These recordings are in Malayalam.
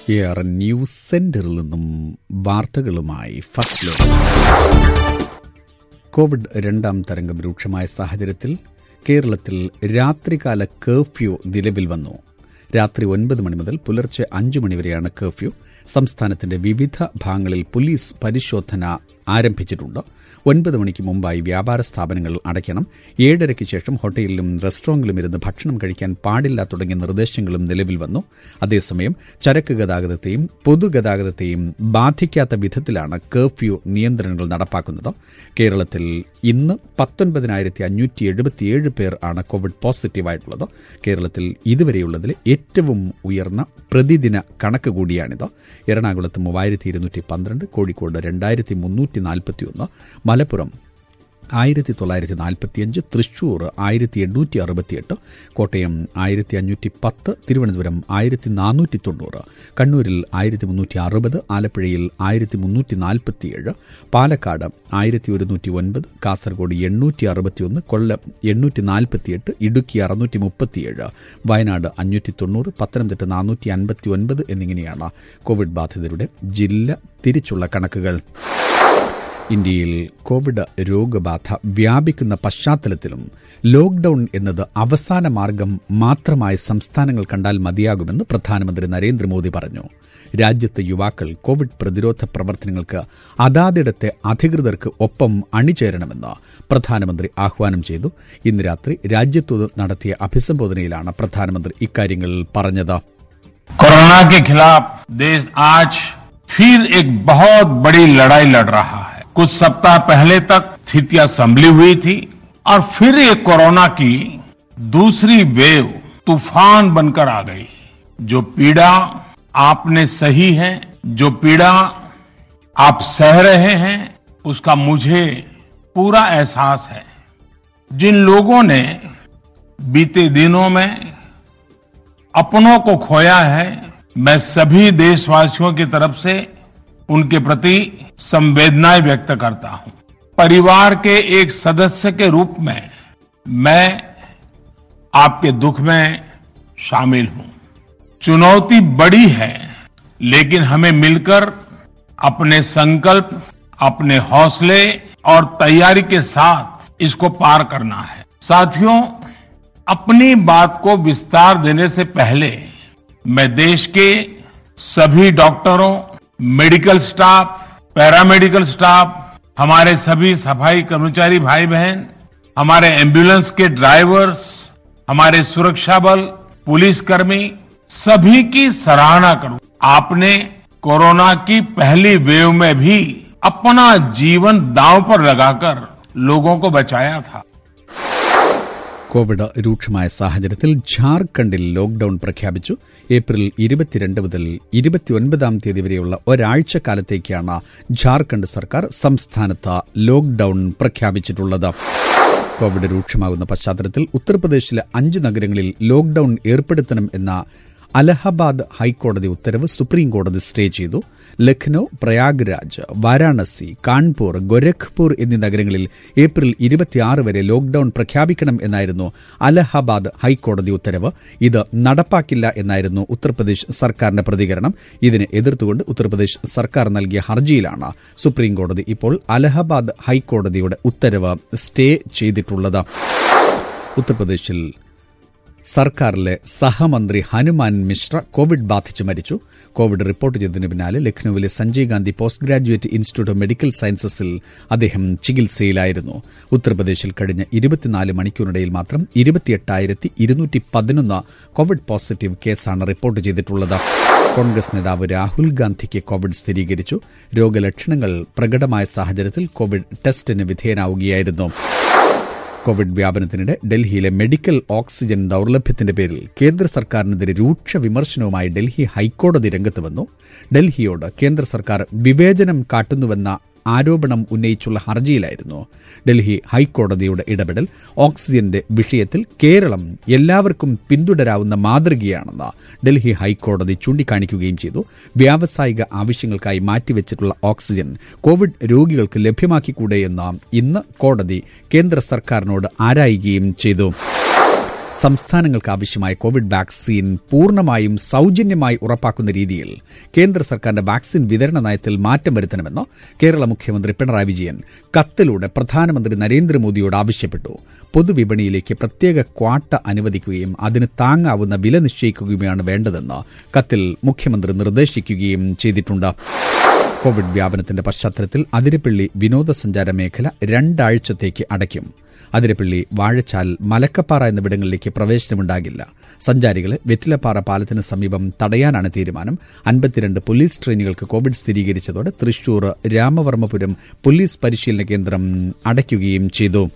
ARN ന്യൂസ് സെന്ററിൽ നിന്നും വാർത്തകളുമായി ഫസ്റ്റ് ലോഡ്. കോവിഡ് രണ്ടാം തരംഗം രൂക്ഷമായ സാഹചര്യത്തിൽ കേരളത്തിൽ രാത്രികാല കർഫ്യൂ നിലവിൽ വന്നു. രാത്രി 9 മണി മുതൽ പുലർച്ചെ 5 മണിവരെയാണ് കർഫ്യൂ. സംസ്ഥാനത്തിന്റെ വിവിധ ഭാഗങ്ങളിൽ പോലീസ് പരിശോധന ആരംഭിച്ചിട്ടുണ്ട്. 9 മണിക്ക് മുമ്പായി വ്യാപാര സ്ഥാപനങ്ങൾ അടയ്ക്കണം. 7:30 ശേഷം ഹോട്ടലിലും റെസ്റ്റോറന്റിലും ഇരുന്ന് ഭക്ഷണം കഴിക്കാൻ പാടില്ല തുടങ്ങിയ നിർദ്ദേശങ്ങളും നിലവിൽ വന്നു. അതേസമയം ചരക്ക് ഗതാഗതത്തെയും പൊതുഗതാഗതത്തെയും ബാധിക്കാത്ത വിധത്തിലാണ് കർഫ്യൂ നിയന്ത്രണങ്ങൾ നടപ്പാക്കുന്നത്. കേരളത്തിൽ ഇന്ന് 19,577 പേർ ആണ് കോവിഡ് പോസിറ്റീവായിട്ടുള്ളത്. കേരളത്തിൽ ഇതുവരെയുള്ളതിൽ ഏറ്റവും ഉയർന്ന പ്രതിദിന കണക്ക് കൂടിയാണിത്. എറണാകുളത്ത് 3,212, കോഴിക്കോട് 2,341, മലപ്പുറം 1,945, തൃശൂർ 1,868, കോട്ടയം 1,510, തിരുവനന്തപുരം 1,490, കണ്ണൂരിൽ 1,360, ആലപ്പുഴയിൽ 1,347, പാലക്കാട് 1,109, കാസർഗോഡ് 861, കൊല്ലം 848, ഇടുക്കി 637, വയനാട് 590, പത്തനംതിട്ട 459 എന്നിങ്ങനെയാണ് കോവിഡ് ബാധിതരുടെ ജില്ല തിരിച്ചുള്ള കണക്കുകൾ. ഇന്ത്യയിൽ കോവിഡ് രോഗബാധ വ്യാപിക്കുന്ന പശ്ചാത്തലത്തിലും ലോക്ഡൌൺ എന്നത് അവസാന മാർഗം മാത്രമായി സംസ്ഥാനങ്ങൾ കണ്ടാൽ മതിയാകുമെന്ന് പ്രധാനമന്ത്രി നരേന്ദ്രമോദി പറഞ്ഞു. രാജ്യത്തെ യുവാക്കൾ കോവിഡ് പ്രതിരോധ പ്രവർത്തനങ്ങൾക്ക് അതാതിടത്തെ അധികൃതർക്ക് ഒപ്പം അണിചേരണമെന്ന് പ്രധാനമന്ത്രി ആഹ്വാനം ചെയ്തു. ഇന്ന് രാത്രി രാജ്യത്ത് നടത്തിയ അഭിസംബോധനയിലാണ് പ്രധാനമന്ത്രി ഇക്കാര്യങ്ങൾ പറഞ്ഞത്. कोरोना के खिलाफ देश आज फिर एक बहुत बड़ी लड़ाई लड़ रहा है. कुछ सप्ताह पहले तक स्थितियां संभली हुई थी और फिर एक कोरोना की दूसरी वेव तूफान बनकर आ गई. जो पीड़ा आपने सही है, जो पीड़ा आप सह रहे हैं, उसका मुझे पूरा एहसास है. जिन लोगों ने बीते दिनों में अपनों को खोया है, मैं सभी देशवासियों की तरफ से उनके प्रति संवेदनाएं व्यक्त करता हूं. परिवार के एक सदस्य के रूप में मैं आपके दुख में शामिल हूं. चुनौती बड़ी है, लेकिन हमें मिलकर अपने संकल्प, अपने हौसले और तैयारी के साथ इसको पार करना है. साथियों, अपनी बात को विस्तार देने से पहले मैं देश के सभी डॉक्टरों, मेडिकल स्टाफ, पैरामेडिकल स्टाफ, हमारे सभी सफाई कर्मचारी भाई बहन, हमारे एम्बुलेंस के ड्राइवर्स, हमारे सुरक्षा बल, पुलिसकर्मी, सभी की सराहना करूं. आपने कोरोना की पहली वेव में भी अपना जीवन दांव पर लगाकर लोगों को बचाया था. കോവിഡ് രൂക്ഷമായ സാഹചര്യത്തിൽ ഝാർഖണ്ഡിൽ ലോക്ഡൌൺ പ്രഖ്യാപിച്ചു. ഏപ്രിൽ 22 മുതൽ 29 വരെയുള്ള ഒരാഴ്ചക്കാലത്തേക്കാണ് ഝാർഖണ്ഡ് സർക്കാർ സംസ്ഥാനത്ത് ലോക്ഡൌൺ പ്രഖ്യാപിച്ചിട്ടുള്ളത്. കോവിഡ് രൂക്ഷമാകുന്ന പശ്ചാത്തലത്തിൽ ഉത്തർപ്രദേശിലെ 5 നഗരങ്ങളിൽ ലോക്ഡൌൺ ഏർപ്പെടുത്തണം എന്ന അലഹബാദ് ഹൈക്കോടതി ഉത്തരവ് സുപ്രീംകോടതി സ്റ്റേ ചെയ്തു. ലഖ്നൌ, പ്രയാഗ്രാജ്, വാരാണസി, കാൺപൂർ, ഗോരഖ്പൂർ എന്നീ നഗരങ്ങളിൽ ഏപ്രിൽ 26 വരെ ലോക്ഡൌൺ പ്രഖ്യാപിക്കണം എന്നായിരുന്നു അലഹബാദ് ഹൈക്കോടതി ഉത്തരവ്. ഇത് നടപ്പാക്കില്ല എന്നായിരുന്നു ഉത്തർപ്രദേശ് സർക്കാരിന്റെ പ്രതികരണം. ഇതിനെ എതിർത്തുകൊണ്ട് ഉത്തർപ്രദേശ് സർക്കാർ നൽകിയ ഹർജിയിലാണ് സുപ്രീംകോടതി ഇപ്പോൾ അലഹബാദ് ഹൈക്കോടതിയുടെ ഉത്തരവ് സ്റ്റേ ചെയ്തിട്ടുള്ളത്. ഉത്തർപ്രദേശിൽ സർക്കാരിലെ സഹമന്ത്രി ഹനുമാൻ മിശ്ര കോവിഡ് ബാധിച്ച് മരിച്ചു. കോവിഡ് റിപ്പോർട്ട് ചെയ്തതിന് പിന്നാലെ ലഖ്നൌവിലെ Sanjay Gandhi post graduate institute of medical സയൻസസിൽ അദ്ദേഹം ചികിത്സയിലായിരുന്നു. ഉത്തർപ്രദേശിൽ കഴിഞ്ഞ 24 മണിക്കൂറിനിടയിൽ മാത്രം 28,211 കോവിഡ് പോസിറ്റീവ് കേസാണ് റിപ്പോർട്ട് ചെയ്തിട്ടുള്ളത്. കോൺഗ്രസ് നേതാവ് രാഹുൽ ഗാന്ധിക്ക് കോവിഡ് സ്ഥിരീകരിച്ചു. രോഗലക്ഷണങ്ങൾ പ്രകടമായ സാഹചര്യത്തിൽ കോവിഡ് ടെസ്റ്റിന് വിധേയനാവുകയായിരുന്നു. കോവിഡ് വ്യാപനത്തിനിടെ ഡൽഹിയിലെ മെഡിക്കൽ ഓക്സിജൻ ദൌർലഭ്യത്തിന്റെ പേരിൽ കേന്ദ്ര സർക്കാരിനെതിരെ രൂക്ഷ വിമർശനവുമായി ഡൽഹി ഹൈക്കോടതി രംഗത്ത് വന്നു. ഡൽഹിയോട് കേന്ദ്ര സർക്കാർ വിവേചനം കാട്ടുന്നുവെന്ന ആരോപണം ഉന്നയിച്ചുള്ള ഹർജിയിലായിരുന്നു ഡൽഹി ഹൈക്കോടതിയുടെ ഇടപെടൽ. ഓക്സിജന്റെ വിഷയത്തിൽ കേരളം എല്ലാവർക്കും പിന്തുടരാവുന്ന മാതൃകയാണെന്ന് ഡൽഹി ഹൈക്കോടതി ചൂണ്ടിക്കാണിക്കുകയും ചെയ്തു. വ്യാവസായിക ആവശ്യങ്ങൾക്കായി മാറ്റിവെച്ചിട്ടുള്ള ഓക്സിജൻ കോവിഡ് രോഗികൾക്ക് ലഭ്യമാക്കിക്കൂടെയെന്ന് ഇന്ന് കോടതി കേന്ദ്ര സർക്കാരിനോട് ആരായുകയും ചെയ്തു. സംസ്ഥാനങ്ങൾക്ക് ആവശ്യമായ കോവിഡ് വാക്സിൻ പൂർണ്ണമായും സൌജന്യമായി ഉറപ്പാക്കുന്ന രീതിയിൽ കേന്ദ്ര സർക്കാരിന്റെ വാക്സിൻ വിതരണ നയത്തിൽ മാറ്റം വരുത്തണമെന്ന് കേരള മുഖ്യമന്ത്രി പിണറായി വിജയൻ കത്തിലൂടെ പ്രധാനമന്ത്രി നരേന്ദ്രമോദിയോട് ആവശ്യപ്പെട്ടു. പൊതുവിപണിയിലേക്ക് പ്രത്യേക ക്വാട്ട അനുവദിക്കുകയും അതിന് താങ്ങാവുന്ന വില നിശ്ചയിക്കുകയുമാണ് വേണ്ടതെന്ന് കത്തിൽ മുഖ്യമന്ത്രി നിർദ്ദേശിക്കുകയും ചെയ്തിട്ടുണ്ട്. കോവിഡ് വ്യാപനത്തിന്റെ പശ്ചാത്തലത്തിൽ അതിരപ്പള്ളി വിനോദസഞ്ചാര മേഖല 2 ആഴ്ചത്തേക്ക് അടയ്ക്കും. അതിരപ്പള്ളി, വാഴച്ചാൽ, മലക്കപ്പാറ എന്നിവിടങ്ങളിലേക്ക് പ്രവേശനമുണ്ടാകില്ല. സഞ്ചാരികളെ വെറ്റിലപ്പാറ പാലത്തിന് സമീപം തടയാനാണ് തീരുമാനം. 52 പോലീസ് ട്രെയിനുകൾക്ക് കോവിഡ് സ്ഥിരീകരിച്ചതോടെ തൃശൂർ രാമവർമ്മപുരം പോലീസ് പരിശീലന കേന്ദ്രം അടയ്ക്കുകയും ചെയ്തു.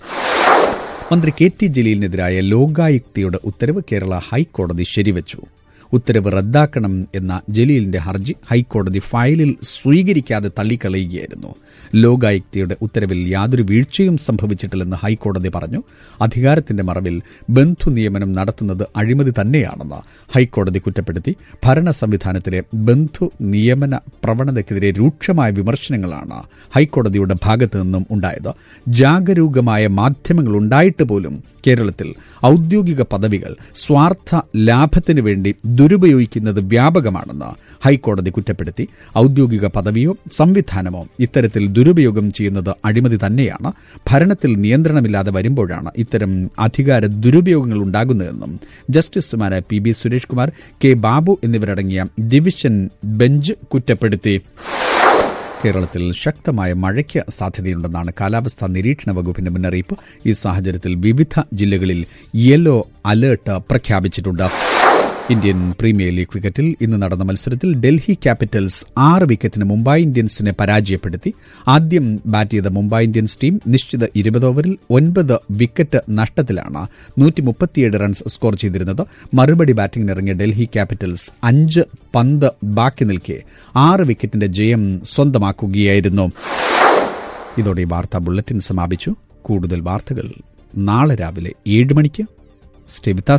മന്ത്രി KT ജലീലിനെതിരായ ലോകായുക്തയുടെ ഉത്തരവ് കേരള ഹൈക്കോടതി ശരിവച്ചു. ഉത്തരവ് റദ്ദാക്കണം എന്ന ജലീലിന്റെ ഹർജി ഹൈക്കോടതി ഫയലിൽ സ്വീകരിക്കാതെ തള്ളിക്കളയുകയായിരുന്നു. ലോകായുക്തയുടെ ഉത്തരവിൽ യാതൊരു വീഴ്ചയും സംഭവിച്ചിട്ടില്ലെന്ന് ഹൈക്കോടതി പറഞ്ഞു. അധികാരത്തിന്റെ മറവിൽ ബന്ധു നിയമനം നടത്തുന്നത് അഴിമതി തന്നെയാണെന്ന് ഹൈക്കോടതി കുറ്റപ്പെടുത്തി. ഭരണ സംവിധാനത്തിലെ ബന്ധു നിയമന പ്രവണതയ്ക്കെതിരെ രൂക്ഷമായ വിമർശനങ്ങളാണ് ഹൈക്കോടതിയുടെ ഭാഗത്തു നിന്നും ഉണ്ടായത്. ജാഗരൂകമായ മാധ്യമങ്ങൾ ഉണ്ടായിട്ട് പോലും കേരളത്തിൽ ഔദ്യോഗിക പദവികൾ സ്വാർത്ഥ ലാഭത്തിനു വേണ്ടി ദുരുപയോഗിക്കുന്നത് വ്യാപകമാണെന്ന് ഹൈക്കോടതി കുറ്റപ്പെടുത്തി. ഔദ്യോഗിക പദവിയോ സംവിധാനമോ ഇത്തരത്തിൽ ദുരുപയോഗം ചെയ്യുന്നത് അഴിമതി തന്നെയാണ്. ഭരണത്തിൽ നിയന്ത്രണമില്ലാതെ വരുമ്പോഴാണ് ഇത്തരം അധികാര ദുരുപയോഗങ്ങൾ ഉണ്ടാകുന്നതെന്നും ജസ്റ്റിസുമാരായ PB സുരേഷ് കുമാർ, K ബാബു എന്നിവരടങ്ങിയ ഡിവിഷൻ ബെഞ്ച് കുറ്റപ്പെടുത്തി. കേരളത്തിൽ ശക്തമായ മഴയ്ക്ക് സാധ്യതയുണ്ടെന്നാണ് കാലാവസ്ഥാ നിരീക്ഷണ വകുപ്പിന്റെ മുന്നറിയിപ്പ്. ഈ സാഹചര്യത്തിൽ വിവിധ ജില്ലകളിൽ യെല്ലോ അലർട്ട് പ്രഖ്യാപിച്ചിട്ടുണ്ട്. ഇന്ത്യൻ പ്രീമിയർ ലീഗ് ക്രിക്കറ്റിൽ ഇന്ന് നടന്ന മത്സരത്തിൽ ഡൽഹി ക്യാപിറ്റൽസ് 6 വിക്കറ്റിന് മുംബൈ ഇന്ത്യൻസിനെ പരാജയപ്പെടുത്തി. ആദ്യം ബാറ്റ് ചെയ്ത മുംബൈ ഇന്ത്യൻസ് ടീം നിശ്ചിത 20 ഓവറിൽ 9 വിക്കറ്റ് നഷ്ടത്തിലാണ് 137 റൺസ് സ്കോർ ചെയ്തിരുന്നത്. മറുപടി ബാറ്റിംഗിനിറങ്ങിയ ഡൽഹി ക്യാപിറ്റൽസ് 5 പന്ത് ബാക്കി നിൽക്കെ 6 വിക്കറ്റിന്റെ ജയം സ്വന്തമാക്കുകയായിരുന്നു. ഇതോടെ വാർത്താ ബുള്ളറ്റിൻ സമാപിച്ചു. കൂടുതൽ വാർത്തകൾ നാളെ രാവിലെ 7 മണിക്ക്. Stay with us.